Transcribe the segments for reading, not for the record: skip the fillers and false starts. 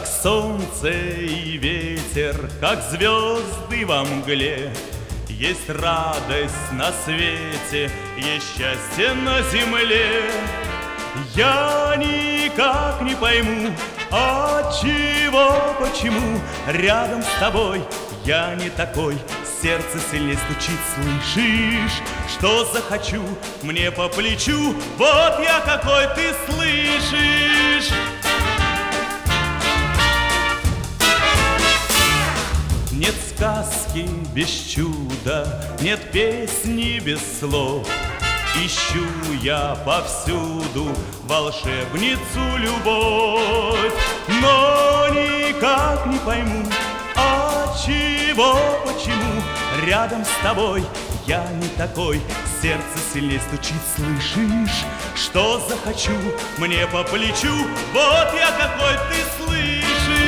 солнце и ветер, как звезды во мгле. Есть радость на свете, есть счастье на земле. Я никак не пойму, отчего, почему рядом с тобой я не такой. Сердце сильнее стучит, слышишь, что захочу, мне по плечу. Вот я какой, ты слышишь? Нет сказки без чуда, нет песни без слов. Ищу я повсюду волшебницу любовь, но никак не пойму, отчего, почему рядом с тобой я не такой. Сердце сильнее стучит, слышишь, что захочу, мне по плечу. Вот я какой, ты слышишь?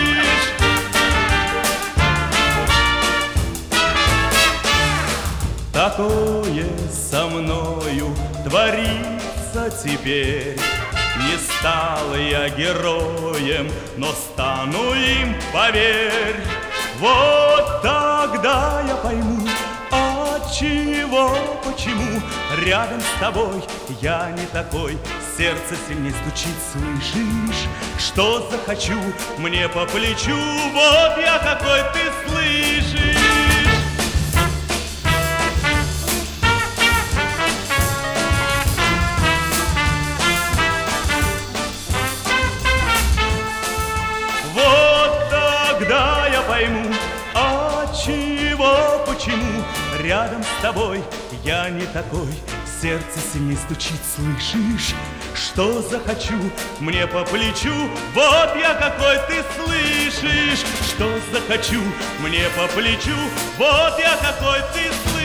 Такое со мною творится теперь. Не стал я героем, но стану им, поверь. Вот тогда я пойму, отчего, почему рядом с тобой я не такой. Сердце сильнее стучит, слышишь, что захочу, мне по плечу. Вот я какой, ты слышишь? Тогда я пойму, отчего, почему рядом с тобой я не такой. Сердце сильнее стучит, слышишь, что захочу, мне по плечу. Вот я какой, ты слышишь, что захочу, мне по плечу. Вот я какой, ты слышишь?